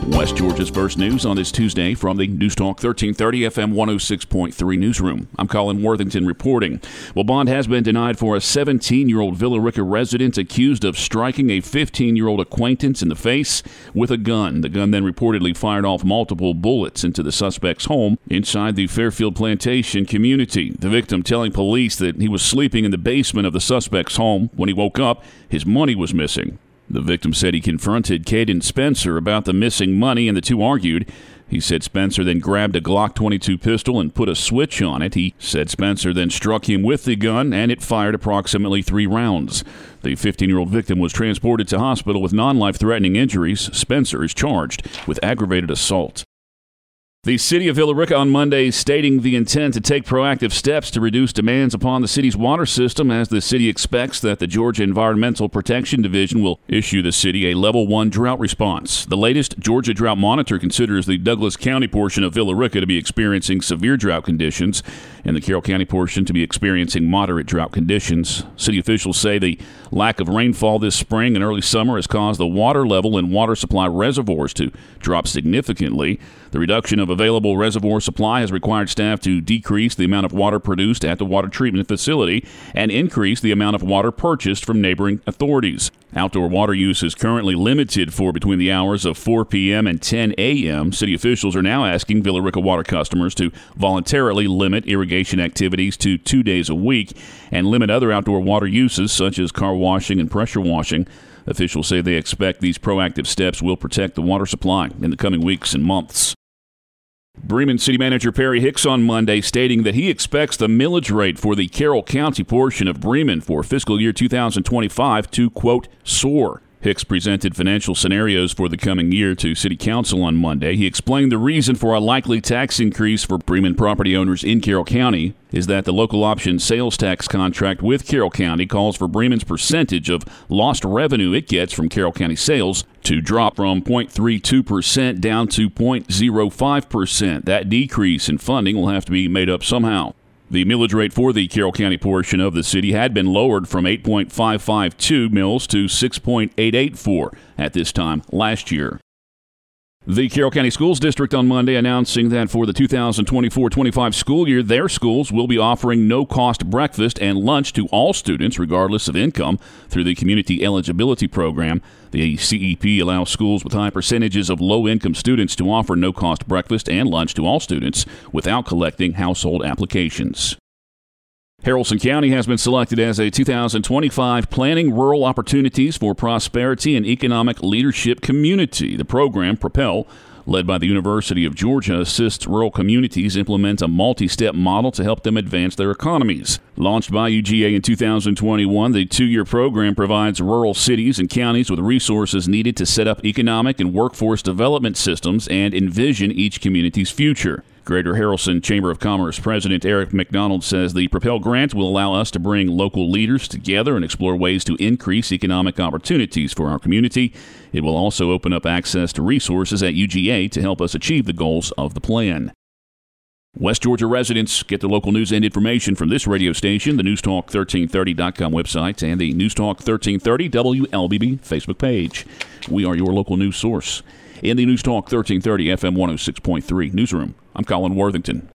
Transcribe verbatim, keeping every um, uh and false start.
West Georgia's first news on this Tuesday from the News Talk thirteen thirty F M one oh six point three newsroom. I'm Colin Worthington reporting. Well, bond has been denied for a seventeen-year-old Villa Rica resident accused of striking a fifteen-year-old acquaintance in the face with a gun. The gun then reportedly fired off multiple bullets into the suspect's home inside the Fairfield Plantation community. The victim telling police that he was sleeping in the basement of the suspect's home. When he woke up, his money was missing. The victim said he confronted Caden Spencer about the missing money, and the two argued. He said Spencer then grabbed a Glock twenty-two pistol and put a switch on it. He said Spencer then struck him with the gun, and it fired approximately three rounds. The fifteen-year-old victim was transported to hospital with non-life-threatening injuries. Spencer is charged with aggravated assault. The city of Villa Rica on Monday stating the intent to take proactive steps to reduce demands upon the city's water system, as the city expects that the Georgia Environmental Protection Division will issue the city a level one drought response. The latest Georgia Drought Monitor considers the Douglas County portion of Villa Rica to be experiencing severe drought conditions and the Carroll County portion to be experiencing moderate drought conditions. City officials say the lack of rainfall this spring and early summer has caused the water level in water supply reservoirs to drop significantly. The reduction of available reservoir supply has required staff to decrease the amount of water produced at the water treatment facility and increase the amount of water purchased from neighboring authorities. Outdoor water use is currently limited for between the hours of four p.m. and ten a.m. City officials are now asking Villa Rica water customers to voluntarily limit irrigation activities to two days a week and limit other outdoor water uses such as car washing and pressure washing. Officials say they expect these proactive steps will protect the water supply in the coming weeks and months. Bremen City Manager Perry Hicks on Monday stating that he expects the millage rate for the Carroll County portion of Bremen for fiscal year two thousand twenty-five to, quote, soar. Hicks presented financial scenarios for the coming year to City Council on Monday. He explained the reason for a likely tax increase for Bremen property owners in Carroll County is that the local option sales tax contract with Carroll County calls for Bremen's percentage of lost revenue it gets from Carroll County sales to drop from zero point three two percent down to zero point zero five percent. That decrease in funding will have to be made up somehow. The millage rate for the Carroll County portion of the city had been lowered from eight point five five two mils to six point eight eight four at this time last year. The Carroll County Schools District on Monday announcing that for the two thousand twenty-four twenty-five school year, their schools will be offering no-cost breakfast and lunch to all students regardless of income through the Community Eligibility Program. The C E P allows schools with high percentages of low-income students to offer no-cost breakfast and lunch to all students without collecting household applications. Haralson County has been selected as a two thousand twenty-five Planning Rural Opportunities for Prosperity and Economic Leadership Community. The program, Propel, led by the University of Georgia, assists rural communities implement a multi-step model to help them advance their economies. Launched by U G A in two thousand twenty-one, the two-year program provides rural cities and counties with resources needed to set up economic and workforce development systems and envision each community's future. Greater Haralson Chamber of Commerce President Eric McDonald says the Propel grant will allow us to bring local leaders together and explore ways to increase economic opportunities for our community. It will also open up access to resources at U G A to help us achieve the goals of the plan. West Georgia residents get their local news and information from this radio station, the news talk thirteen thirty dot com website, and the News Talk thirteen thirty W L B B Facebook page. We are your local news source. In the News Talk thirteen thirty F M one oh six point three newsroom, I'm Colin Worthington.